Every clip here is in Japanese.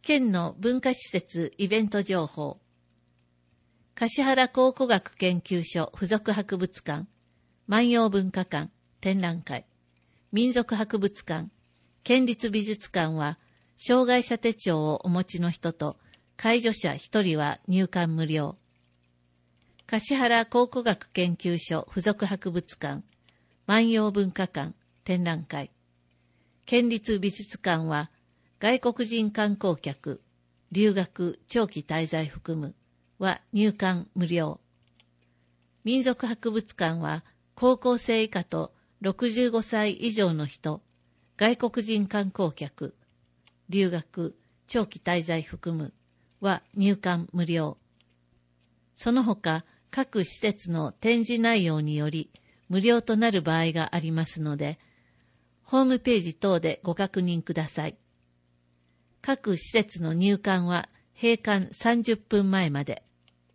県の文化施設イベント情報。橿原考古学研究所附属博物館、万葉文化館、展覧会、民族博物館、県立美術館は、障害者手帳をお持ちの人と、介助者1人は入館無料。橿原考古学研究所附属博物館、万葉文化館、展覧会。県立美術館は、外国人観光客、留学、長期滞在含むは入館無料。民族博物館は、高校生以下と65歳以上の人、外国人観光客、留学、長期滞在含むは入館無料。その他、各施設の展示内容により無料となる場合がありますので、ホームページ等でご確認ください。各施設の入館は閉館30分前まで。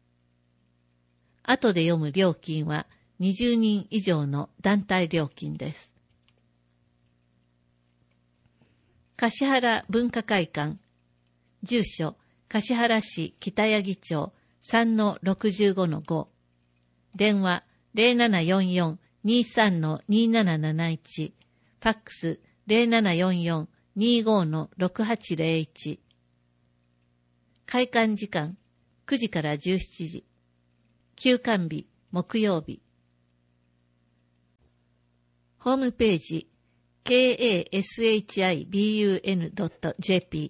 後で読む料金は20人以上の団体料金です。橿原文化会館、住所、橿原市北八木町 3-65-5、電話 0744-23-2771、ファックス 0744-25-6801。開館時間9時から17時。休館日木曜日。ホームページ kashibun.jp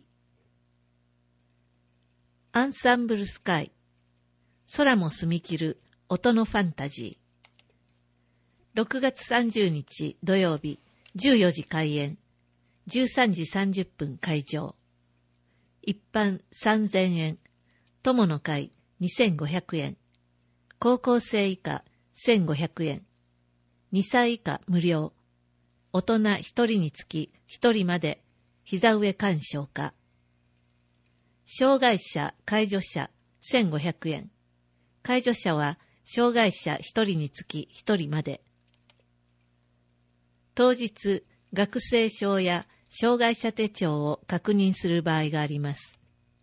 アンサンブルスカイ、空も澄み切る音のファンタジー。6月30日土曜日14時開演、13時30分会場。一般3000円、友の会2500円、高校生以下1500円、2歳以下無料、大人1人につき1人まで膝上鑑賞可。障害者、介助者1500円、介助者は障害者1人につき1人まで。当日、学生証や障害者手帳を確認する場合があります。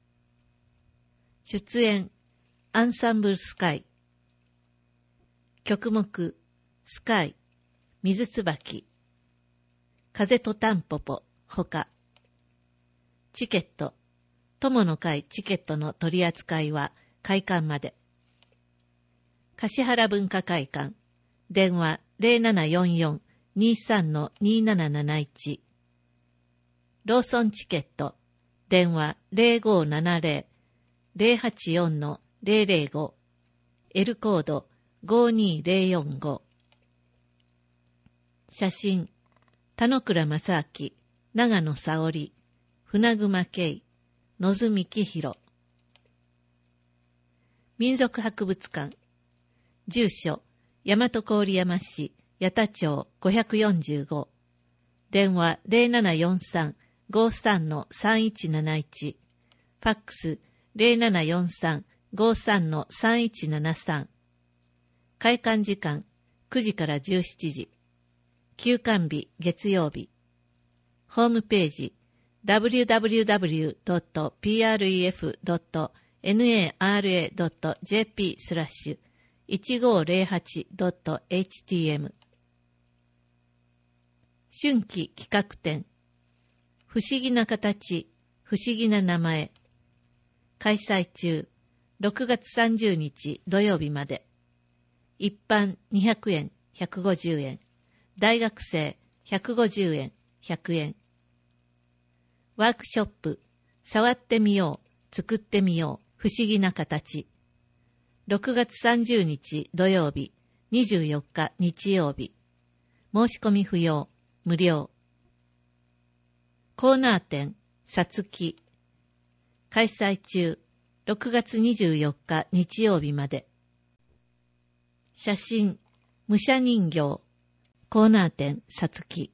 出演、アンサンブルスカイ。曲目、スカイ、水椿、風とタンポポ、ほか。チケット、友の会チケットの取り扱いは開館まで。橿原文化会館、電話 0744-23-2771。ローソンチケット、電話 0570-084-005。L コード52045。写真、田之倉正明、長野沙織、船熊圭、野津幹弘。民族博物館、住所、大和郡山市八田町545。電話 0743-53-3171。ファックス 0743-53-3173。開館時間9時から17時。休館日月曜日。ホームページ www.pref.nara.jp/1508.htm。 春季企画展、不思議な形、不思議な名前。開催中、6月30日土曜日まで。一般200円、150円。大学生150円、100円。ワークショップ、触ってみよう、作ってみよう、不思議な形。6月30日土曜日、24日日曜日。申し込み不要、無料。コーナー展、さつき。開催中、6月24日日曜日まで。写真、武者人形。コーナー展、さつき。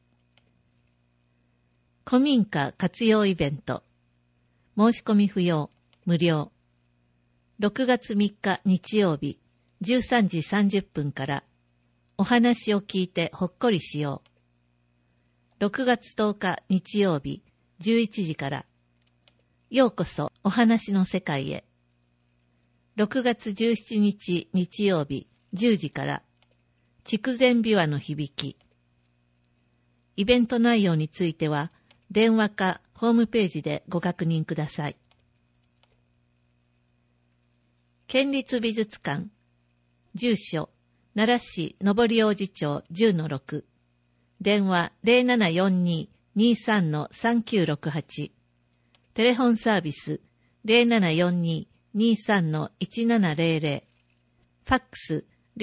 古民家活用イベント。申し込み不要、無料。6月3日日曜日、13時30分から、お話を聞いてほっこりしよう。6月10日日曜日、11時から、 ようこそお話の世界へ。6月17日日曜日10時から筑前琵琶の響き。イベント内容については電話かホームページでご確認ください。県立美術館、住所奈良市上り王子町 10-6、電話 0742-23-3968、テレホンサービス 0742-23-1700、ファックス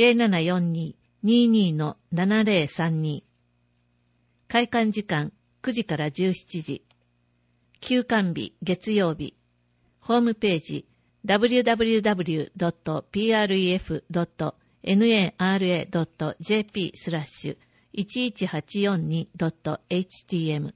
0742-22-7032、開館時間9時から17時、休館日月曜日、ホームページ www.pref.nara.jp/11842.htm。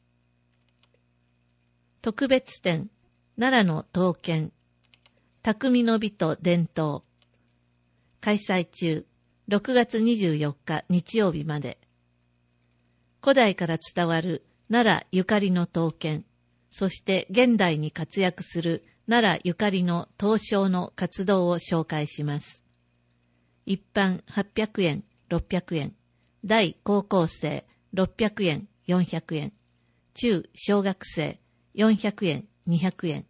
特別展、奈良の刀剣、匠の美と伝統。開催中、6月24日日曜日まで。古代から伝わる奈良ゆかりの刀剣、そして現代に活躍する奈良ゆかりの刀匠の活動を紹介します。一般800円、600円、大高校生600円、400円、中小学生400円、200円。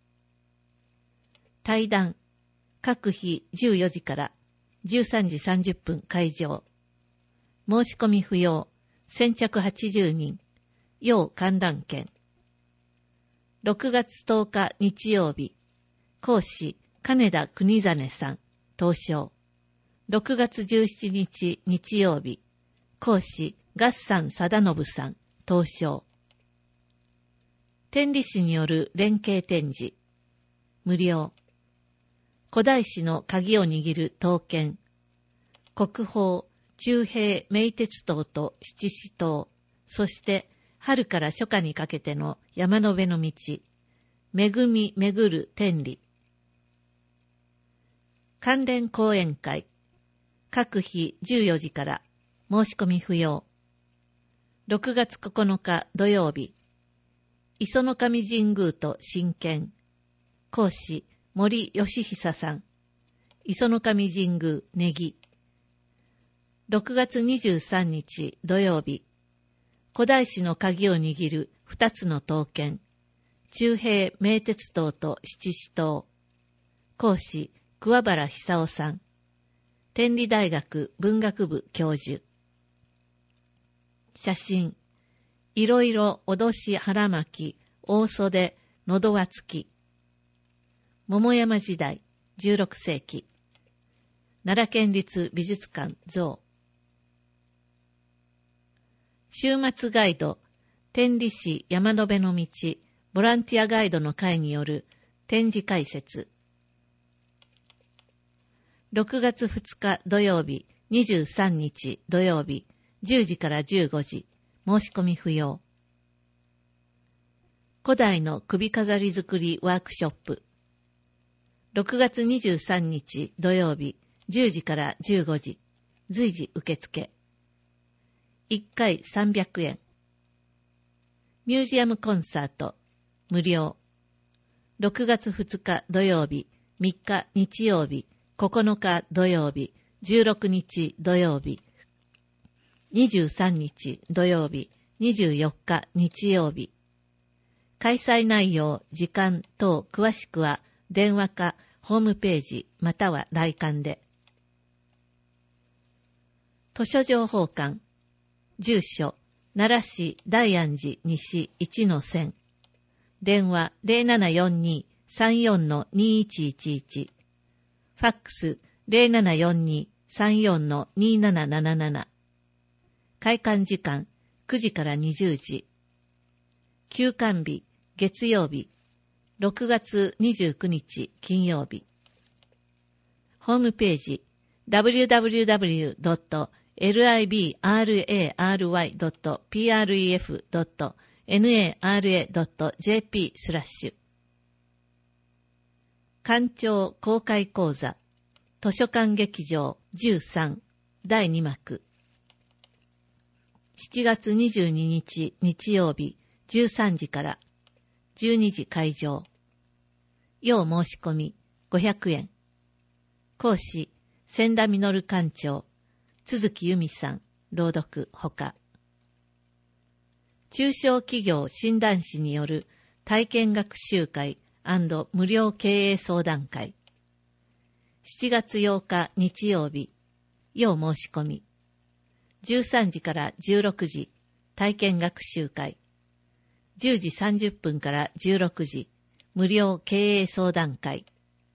対談、各日14時から13時30分会場。申し込み不要、先着80人、要観覧券。6月10日日曜日、講師、金田国実さん、東証。6月17日日曜日、講師、月山貞信さん、東証。天理市による連携展示、無料。古代史の鍵を握る刀剣、国宝、中平名鉄塔と七支塔、そして春から初夏にかけての山辺の道、恵み巡る天理。関連講演会、各日14時から申し込み不要。6月9日土曜日、磯の神神宮と真剣、講師森義久さん、磯の神神宮ネギ。6月23日土曜日、古代史の鍵を握る2つの刀剣、中平名鉄塔と七支塔、講師桑原久夫さん、天理大学文学部教授。写真、いろいろ脅し腹巻き、大袖、喉輪付き。桃山時代、16世紀。奈良県立美術館像。週末ガイド、天理市山辺の道、ボランティアガイドの会による展示解説。6月2日土曜日、23日土曜日、10時から15時、申し込み不要。古代の首飾り作りワークショップ。6月23日土曜日、10時から15時、随時受付。1回300円。ミュージアムコンサート、無料。6月2日土曜日、3日日曜日、9日土曜日、16日土曜日、23日土曜日、24日日曜日。開催内容、時間等詳しくは電話かホームページまたは来館で。図書情報館、住所、奈良市大安寺西 1-1000、電話 0742-34-2111、ファックス 0742-34-2777、開館時間9時から20時、休館日月曜日、6月29日金曜日。ホームページ www.ribary.pref.nara.jp/ 館長公開講座、図書館劇場13第2幕。7月22日日曜日13時から、 12時開場。要申し込み500円。講師、千田実館長、都築由美さん、朗読ほか。中小企業診断士による体験学習会&無料経営相談会。7月8日日曜日、要申し込み。13時から16時、体験学習会。10時30分から16時、無料経営相談会。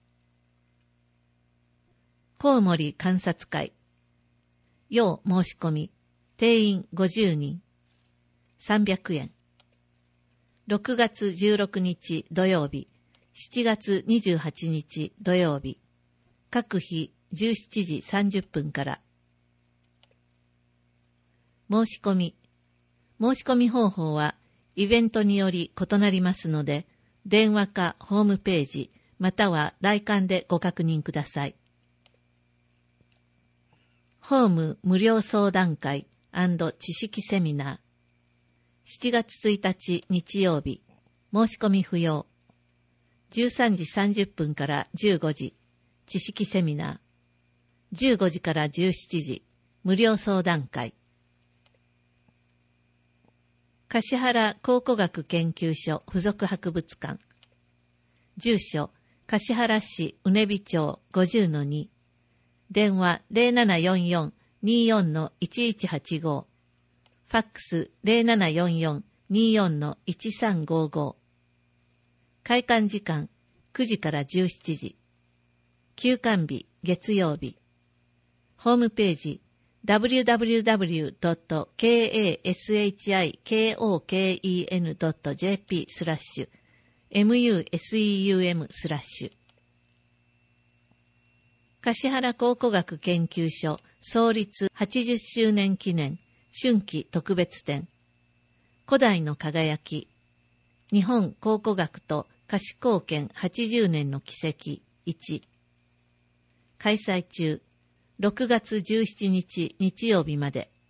コウモリ観察会。要申し込み。定員50人。300円。6月16日土曜日、7月28日土曜日、各日17時30分から。申し込み。申し込み方法は、イベントにより異なりますので、電話かホームページ、または来館でご確認ください。ホーム無料相談会&知識セミナー。7月1日日曜日、申し込み不要。13時30分から15時、知識セミナー。15時から17時、無料相談会。橿原考古学研究所附属博物館。住所、橿原市うねび町 50-2。電話 0744-24-1185。ファックス 0744-24-1355。開館時間9時から17時。休館日月曜日。ホームページwww.kashikoken.jp/museum/橿原考古学研究所創立80周年記念春季特別展。古代の輝き。日本考古学と橿考研80年の軌跡1。開催中。6月17日日曜日まで。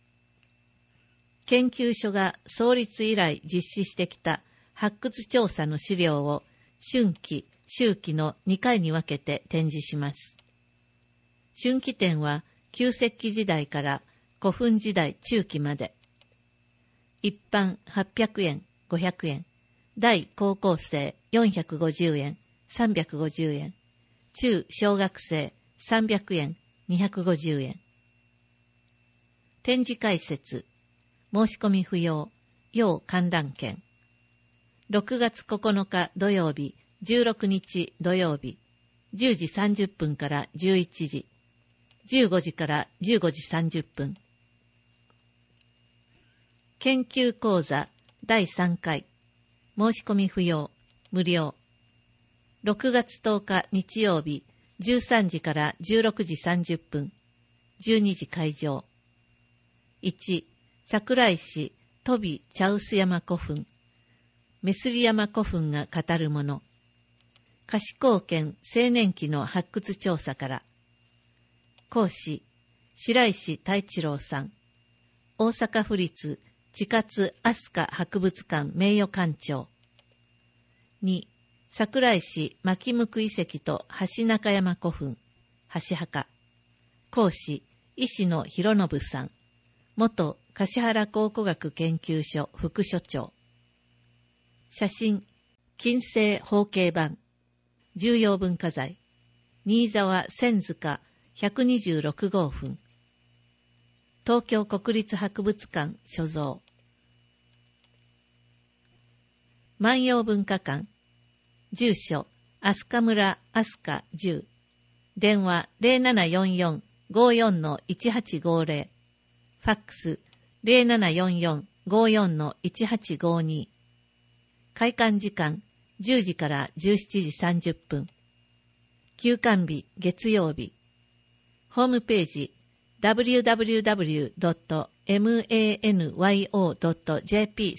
研究所が創立以来実施してきた発掘調査の資料を春季、秋季の2回に分けて展示します。春季展は旧石器時代から古墳時代中期まで。一般800円、500円。大高校生450円、350円。中小学生300円、250円。展示解説。申し込み不要。要観覧券。6月9日土曜日、16日土曜日、10時30分から11時、15時から15時30分。研究講座第3回。申し込み不要。無料。6月10日日曜日、13時から16時30分、12時開場。1、桜井市飛び茶臼山古墳、メスリ山古墳が語るもの。橿考研青年期の発掘調査から。講師、白石太一郎さん。大阪府立地勝飛鳥博物館名誉館長。2、桜井市牧向遺跡と橋中山古墳、橋墓。講師、石野博信さん。元橿原考古学研究所副所長。写真、金星方形版。重要文化財。新沢千塚126号墳。東京国立博物館所蔵。万葉文化館。住所、飛鳥村飛鳥10。電話 0744-54-1850。ファックス 0744-54-1852。開館時間10時から17時30分。休館日月曜日。ホームページ www.manyo.jp/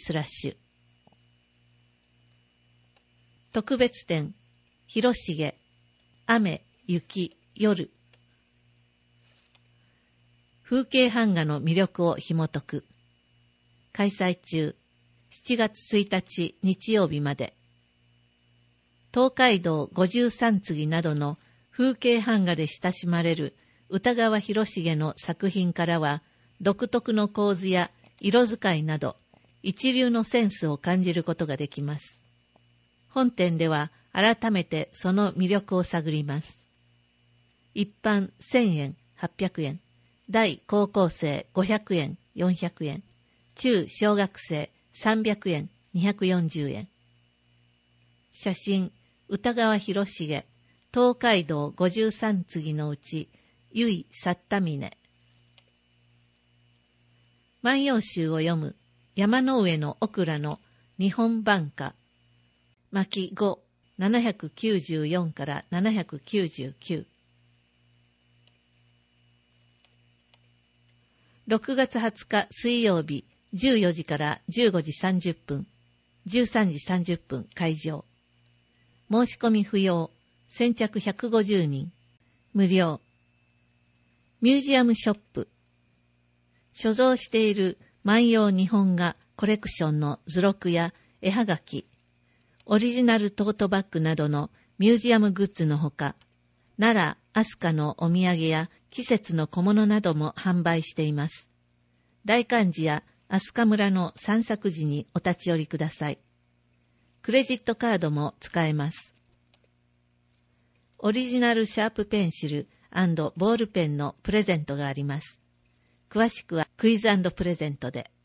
特別展、広重、雨、雪、夜。風景版画の魅力を紐解く。開催中、 7月1日日曜日まで。東海道53次などの風景版画で親しまれる歌川広重の作品からは、独特の構図や色使いなど、一流のセンスを感じることができます。本展では改めてその魅力を探ります。一般1000円、800円、大高校生500円、400円、中小学生300円、240円。写真、歌川広重、東海道53次のうち、由井去った峰。万葉集を読む山の上のオクラの日本版画。巻5、794から799。6月20日水曜日14時から15時30分、13時30分会場。申し込み不要、先着150人、無料。ミュージアムショップ。所蔵している万葉日本画コレクションの図録や絵はがき、オリジナルトートバッグなどのミュージアムグッズのほか、奈良、飛鳥のお土産や季節の小物なども販売しています。大観寺や飛鳥村の散策時にお立ち寄りください。クレジットカードも使えます。オリジナルシャープペンシル&ボールペンのプレゼントがあります。詳しくはクイズ&プレゼントで。